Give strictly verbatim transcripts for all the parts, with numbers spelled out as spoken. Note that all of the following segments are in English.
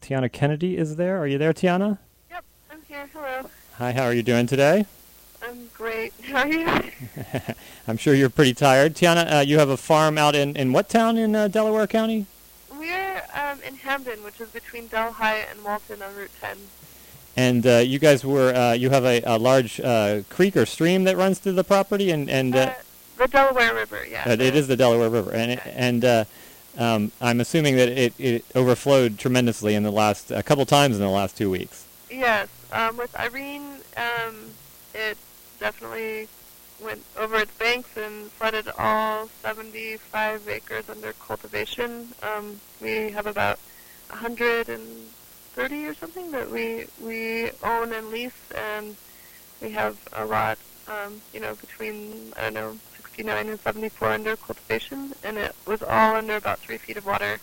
Tiana Kennedy is there. Are you there, Tiana? Yep, I'm here. Hello. Hi, how are you doing today? I'm great. How are you? I'm sure you're pretty tired. Tiana, uh, you have a farm out in, in what town in uh, Delaware County? We're um, in Hamden, which is between Delhi and Walton on Route ten. And uh, you guys were, uh, you have a, a large uh, creek or stream that runs through the property? and, and uh, Uh, the Delaware River, yeah. uh, It is the Delaware River. And, it, Okay. and uh, um, I'm assuming that it, it overflowed tremendously in the last, a couple times in the last two weeks. Yes. Um, with Irene, um, it definitely went over its banks and flooded all seventy-five acres under cultivation. Um, we have about one hundred thirty or something that we we own and lease, and we have a lot, um, you know, between, I don't know, sixty-nine and seventy-four under cultivation, and it was all under about three feet of water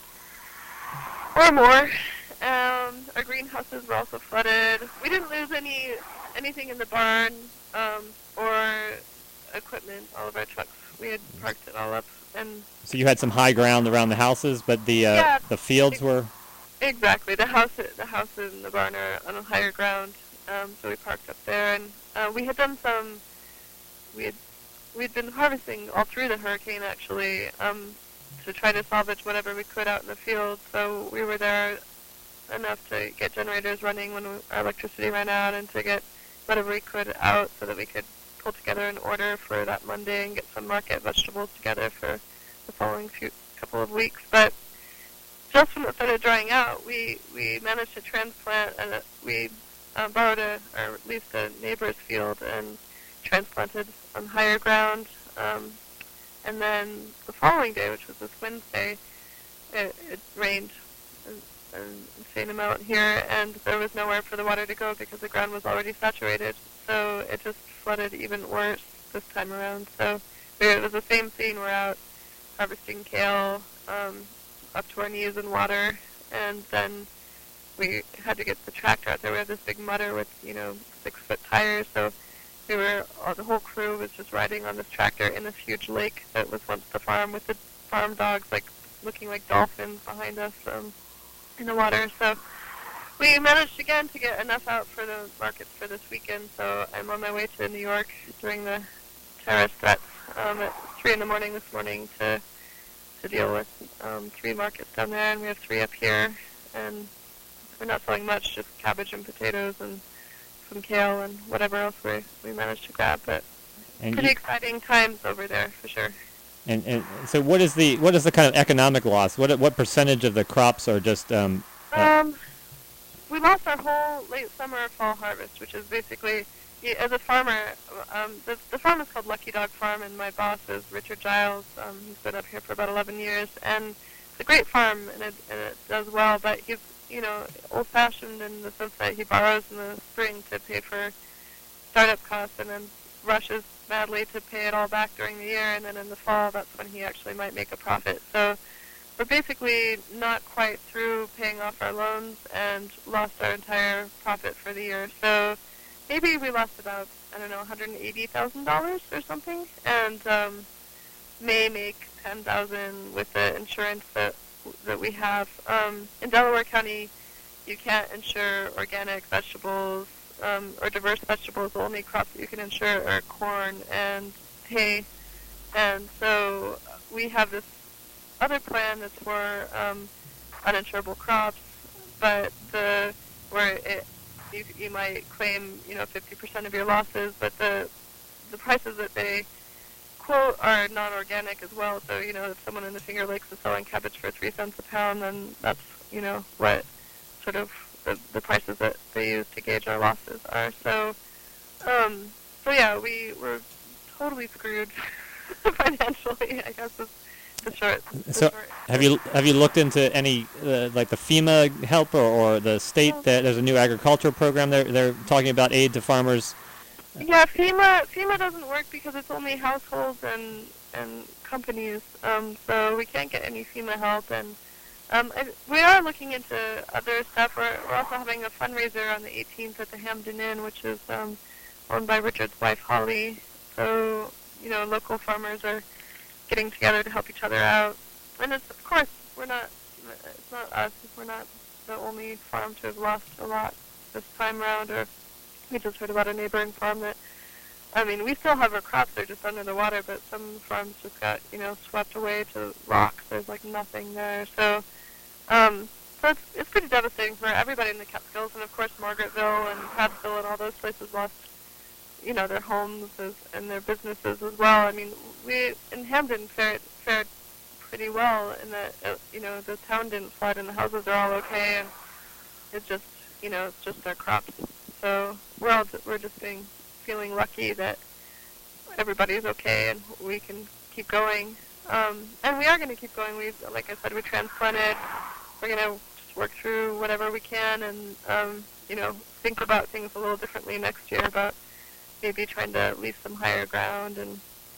or more. Um, our greenhouses were also flooded. We didn't lose any anything in the barn um, or equipment. All of our trucks, we had parked it all up. And So you had some high ground around the houses, but the uh, yeah, the fields were... exactly. The house, the house and the barn are on a higher ground, um, so we parked up there. And uh, we had done some. We had we'd been harvesting all through the hurricane, actually, um, to try to salvage whatever we could out in the field. So we were there enough to get generators running when our electricity ran out, and to get whatever we could out so that we could pull together an order for that Monday and get some market vegetables together for the following few couple of weeks. But just when it started drying out, we, we managed to transplant, and uh, we uh, borrowed a, or leased a neighbor's field and transplanted on higher ground. Um, and then the following day, which was this Wednesday, it, it rained an insane amount here, and there was nowhere for the water to go because the ground was already saturated. So it just flooded even worse this time around. So we, it was the same scene. We're out harvesting kale, um, up to our knees in water, and then we had to get the tractor out there. We had this big mutter with, you know, six-foot tires, so we were, all, the whole crew was just riding on this tractor in this huge lake that was once the farm, with the farm dogs, like, looking like dolphins behind us, um, in the water. So we managed again to get enough out for the markets for this weekend. So I'm on my way to New York during the terrorist threats um, at three in the morning this morning to to deal with um, three markets down there, and we have three up here. And we're not selling much, just cabbage and potatoes and some kale and whatever else we we managed to grab. But And pretty you, exciting times over there for sure. And, and so, what is the what is the kind of economic loss? What what percentage of the crops are just? Um, uh, Um, we lost our whole late summer fall harvest, which is basically, y- as a farmer, um, the, the farm is called Lucky Dog Farm, and my boss is Richard Giles. Um, he's been up here for about eleven years, and it's a great farm, and it, and it does well, but he's, you know, old-fashioned in the sense that he borrows in the spring to pay for startup costs, and then rushes madly to pay it all back during the year, and then in the fall, that's when he actually might make a profit. So we're basically not quite through paying off our loans and lost our entire profit for the year. So maybe we lost about, I don't know, one hundred eighty thousand dollars or something, and um, may make ten thousand dollars with the insurance that that we have. Um, in Delaware County, you can't insure organic vegetables um, or diverse vegetables. The only crops that you can insure are corn and hay. And so we have this other plan that's for um, uninsurable crops, but the where it you, you might claim, you know, fifty percent of your losses, but the the prices that they quote are non-organic as well. So, you know, if someone in the Finger Lakes is selling cabbage for three cents a pound, then that's, you know, what sort of the, the prices that they use to gauge our losses are. So, um, so yeah, we were totally screwed financially, I guess is the short. The so, short have you have you looked into any uh, like the FEMA help, or, or the state that there's a new agriculture program? They're they're talking about aid to farmers. Yeah, FEMA FEMA doesn't work because it's only households and and companies, um, so we can't get any FEMA help. And um, I, we are looking into other stuff. We're, we're also having a fundraiser on the eighteenth at the Hamden Inn, which is um, owned by Richard's wife Holly. So, you know, local farmers are getting together to help each other out. And it's, of course, we're not. It's not us. We're not the only farm to have lost a lot this time around, or we just heard about a neighboring farm that, I mean, we still have our crops, they're just under the water, but some farms just got, you know, swept away to rocks. There's like nothing there. So, um, so it's, it's pretty devastating for everybody in the Catskills, and of course Margaretville and Prattsville and all those places lost, you know, their homes as, and their businesses as well. I mean, we in Hamden fared, fared pretty well in that, uh, you know, the town didn't flood and the houses are all okay, and it's just, you know, it's just our crops. So we're all, we're just being, feeling lucky that everybody's okay and we can keep going. Um, and we are going to keep going. We, like I said, we transplanted. We're going to just work through whatever we can and, um, you know, think about things a little differently next year, about maybe trying to lease some higher ground and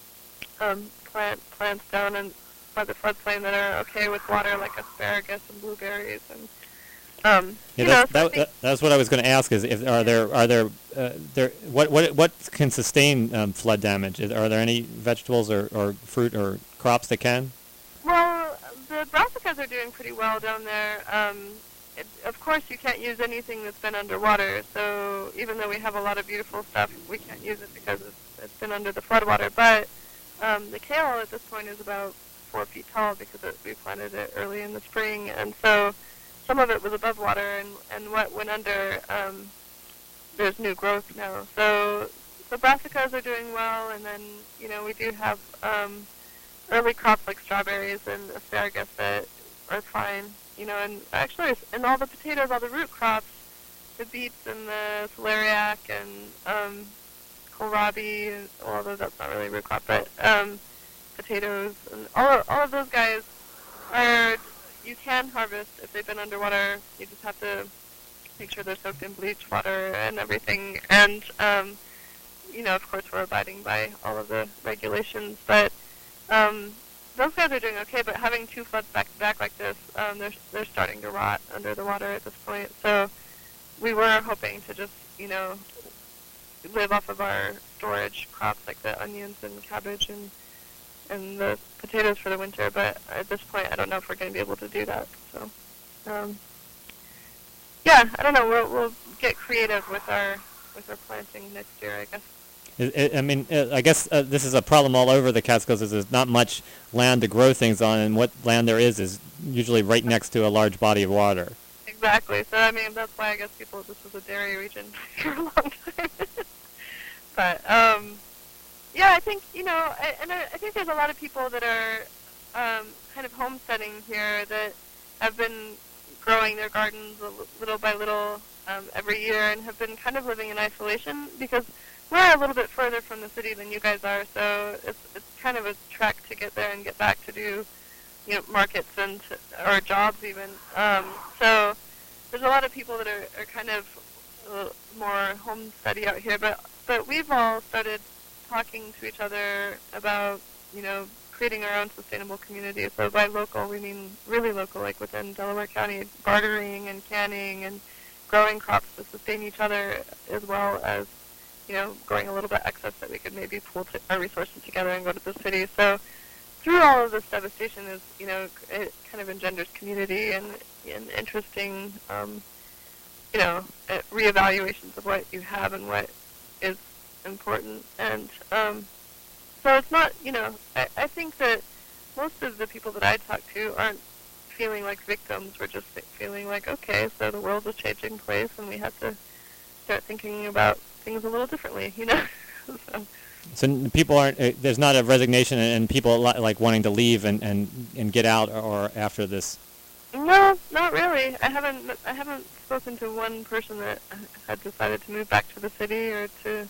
um, plant plants down and by the floodplain that are okay with water, like asparagus and blueberries and um, yeah, you that's, know, that, that, that's what I was going to ask. Is if are there are there uh, there what what what can sustain um, flood damage? Is, are there any vegetables or, or fruit or crops that can? Well, the brassicas are doing pretty well down there. Um, it, of course, you can't use anything that's been underwater. So even though we have a lot of beautiful stuff, we can't use it because it's, it's been under the floodwater. But um, the kale at this point is about four feet tall because it, we planted it early in the spring, and so some of it was above water, and, and what went under, um, there's new growth now. So the brassicas are doing well, and then, you know, we do have um, early crops like strawberries and asparagus that are fine, you know, and actually, and all the potatoes, all the root crops, the beets and the celeriac and um, kohlrabi, and, although that's not really a root crop, but um, potatoes, and all of, all of those guys are, you can harvest if they've been underwater. You just have to make sure they're soaked in bleach water and everything. And, um, you know, of course, we're abiding by all of the regulations. But um, those guys are doing okay. But having two floods back to back like this, um, they're they're starting to rot under the water at this point. So we were hoping to just, you know, live off of our storage crops like the onions and cabbage and and the potatoes for the winter, but at this point, I don't know if we're going to be able to do that. So, um, yeah, I don't know. We'll we'll get creative with our with our planting next year, I guess. It, it, I mean, uh, I guess uh, this is a problem all over the Catskills. Is there's not much land to grow things on, and what land there is is usually right next to a large body of water. Exactly. So, I mean, that's why I guess people, this was a dairy region for a long time. But, um, yeah, I think, you know, I, and I, I think there's a lot of people that are um, kind of homesteading here that have been growing their gardens a l- little by little um, every year and have been kind of living in isolation because we're a little bit further from the city than you guys are, so it's it's kind of a trek to get there and get back to do, you know, markets and to, or jobs even. Um, so there's a lot of people that are, are kind of uh, more homesteady out here, but but we've all started talking to each other about, you know, creating our own sustainable community. So by local, we mean really local, like within Delaware County, bartering and canning and growing crops to sustain each other, as well as, you know, growing a little bit excess that we could maybe pool t- our resources together and go to the city. So through all of this devastation is, you know, it kind of engenders community and, and interesting, um, you know, uh, reevaluations of what you have and what is important. And um, so it's not, you know, I, I think that most of the people that I talk to aren't feeling like victims. We're just feeling like, okay, so the world's a changing place and we have to start thinking about things a little differently, you know. so. So people aren't, uh, there's not a resignation and people li- like wanting to leave and, and, and get out or, or after this? No, not really. I haven't I haven't spoken to one person that had decided to move back to the city or to,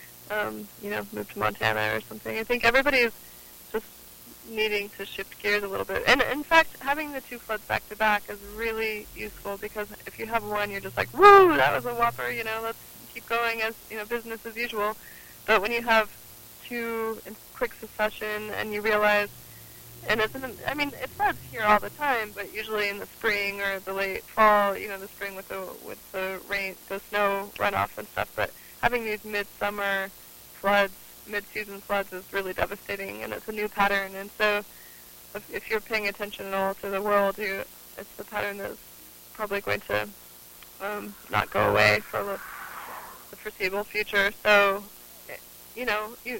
um, you know, move to Montana or something. I think everybody's just needing to shift gears a little bit. And in fact, having the two floods back to back is really useful because if you have one, you're just like, woo, that was a whopper, you know, let's keep going as, you know, business as usual. But when you have two in quick succession and you realize, and it's in, I mean, it floods here all the time, but usually in the spring or the late fall, you know, the spring with the with the rain, the snow runoff and stuff. But having these midsummer floods, mid-season floods is really devastating, and it's a new pattern. And so if, if you're paying attention at all to the world, you, it's the pattern that's probably going to um, not go away for the, the foreseeable future. So, you know, you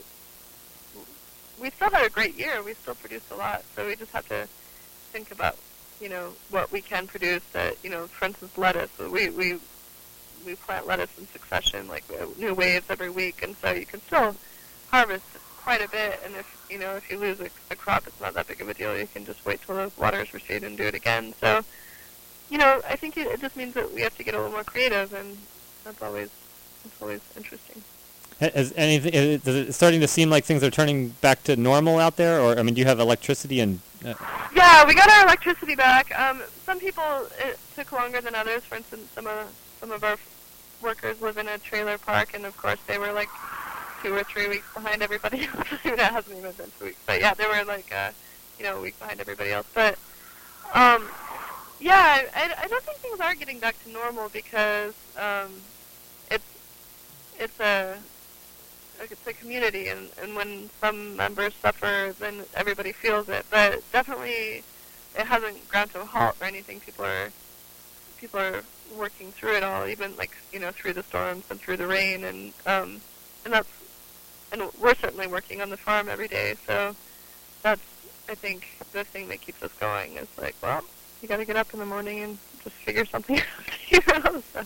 we still had a great year. We still produced a lot. So we just have to think about, you know, what we can produce. That, you know, for instance, lettuce. We we we plant lettuce in succession, like new waves every week, and so you can still harvest quite a bit. And if you know if you lose a, a crop, it's not that big of a deal. You can just wait till the waters recede and do it again. So, you know, I think it, it just means that we have to get a little more creative, and that's always that's always interesting. Is anything is it starting to seem like things are turning back to normal out there, or I mean, do you have electricity and? Uh, yeah, we got our electricity back. Um, some people it took longer than others. For instance, some of some of our workers live in a trailer park, and of course they were like two or three weeks behind everybody else. That hasn't even been two weeks, but yeah, they were like uh, you know a week behind everybody else. But um, yeah, I, I don't think things are getting back to normal because um, it's it's a it's a community, and, and when some members suffer, then everybody feels it. But definitely, it hasn't ground to a halt or anything. People are people are working through it all, even like you know through the storms and through the rain, and um, and that's and we're certainly working on the farm every day. So that's I think the thing that keeps us going is like, well, you got to get up in the morning and just figure something out, you know. So,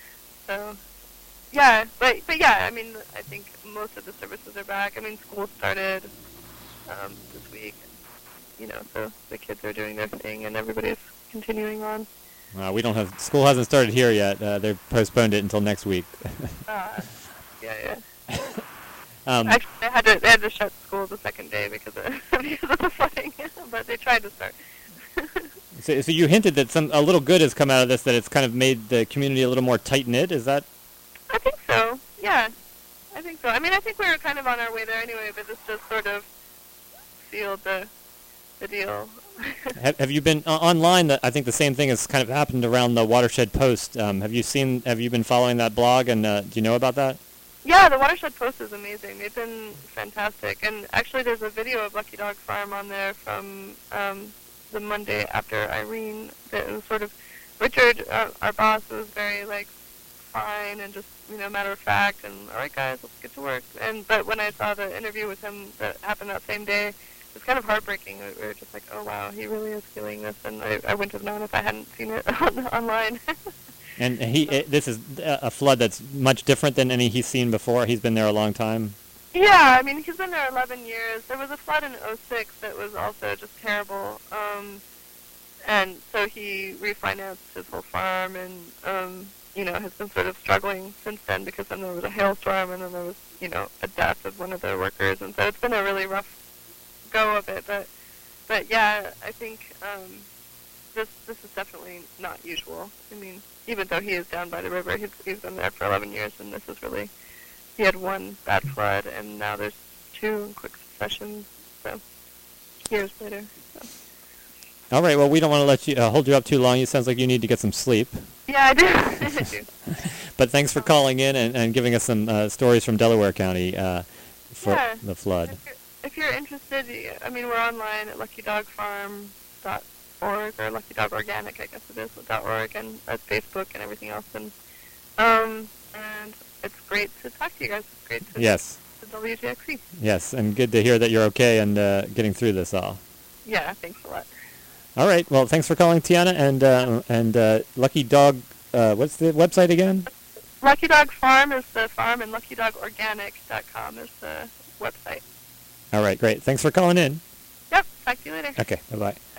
so yeah, but but yeah, I mean, I think most of the services are back. I mean, school started um, this week, you know, so the kids are doing their thing and everybody's continuing on. Uh, we don't have school hasn't started here yet. Uh, they've postponed it until next week. uh, yeah, yeah. um, Actually, they had to they had to shut school the second day because of because of the flooding, but they tried to start. so, so you hinted that some a little good has come out of this, that it's kind of made the community a little more tight knit. Is that? I think so. Yeah, I think so. I mean, I think we were kind of on our way there anyway, but this just sort of sealed the the deal. have, have you been uh, online? That I think the same thing has kind of happened around the Watershed Post. Um, have you seen? Have you been following that blog? And uh, do you know about that? Yeah, the Watershed Post is amazing. They've been fantastic. And actually, there's a video of Lucky Dog Farm on there from um, the Monday after Irene. That was sort of Richard, uh, our boss, was very like fine and just you know matter of fact and all right guys, let's get to work. And but when I saw the interview with him that happened that same day, it was kind of heartbreaking. We were just like, oh wow, he really is feeling this, and I, I wouldn't have known if I hadn't seen it on, online. And he, it, this is a flood that's much different than any he's seen before. He's been there a long time. Yeah, I mean he's been there eleven years. There was a flood in oh six that was also just terrible, um, and so he refinanced his whole farm and. Um, you know, has been sort of struggling since then because then there was a hailstorm and then there was, you know, a death of one of the workers. And so it's been a really rough go of it. But, but yeah, I think um, this this is definitely not usual. I mean, even though he is down by the river, he's, he's been there for eleven years, and this is really, he had one bad flood, and now there's two in quick succession, so years later. So. All right, well, we don't want to let you uh, hold you up too long. It sounds like you need to get some sleep. Yeah, I do. I do. But thanks for calling in and, and giving us some uh, stories from Delaware County uh, for yeah. the flood. If you're, if you're interested, I mean, we're online at lucky dog farm dot org or Lucky Dog Organic, I guess it is, dot .org, and at Facebook and everything else. And um, and it's great to talk to you guys. It's great to yes. to W G X C. Yes, and good to hear that you're okay and uh, getting through this all. Yeah, thanks a lot. All right. Well, thanks for calling, Tiana, and uh, and uh, Lucky Dog. Uh, what's the website again? Lucky Dog Farm is the farm, and lucky dog organic dot com is the website. All right. Great. Thanks for calling in. Yep. Talk to you later. Okay. Bye bye.